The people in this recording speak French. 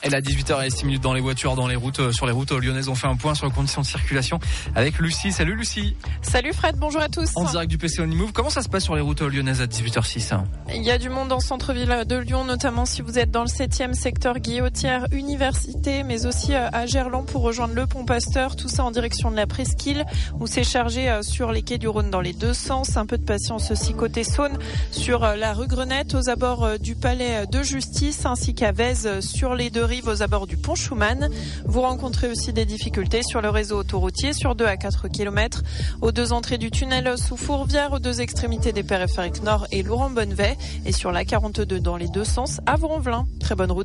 Elle est à 18h06 dans les voitures, dans les routes, sur les routes lyonnaises. On fait un point sur les conditions de circulation avec Lucie. Salut Lucie. Salut Fred, bonjour à tous. En direct du PC On Move. Comment ça se passe sur les routes lyonnaises à 18h06? Il y a du monde en centre-ville de Lyon, notamment si vous êtes dans le 7e secteur Guillotière, Université, mais aussi à Gerland pour rejoindre le pont Pasteur. Tout ça en direction de la Presqu'île, où c'est chargé sur les quais du Rhône dans les deux sens. Un peu de patience aussi côté Saône, sur la rue Grenette, aux abords du Palais de Justice, ainsi qu'à Vèze, sur les deux rives, aux abords du pont Schumann. Vous rencontrez aussi des difficultés sur le réseau autoroutier sur 2 à 4 km, aux deux entrées du tunnel sous Fourvière, aux deux extrémités des périphériques Nord et Laurent-Bonnevet, et sur la 42 dans les deux sens à Vaux-en-Velin. Très bonne route.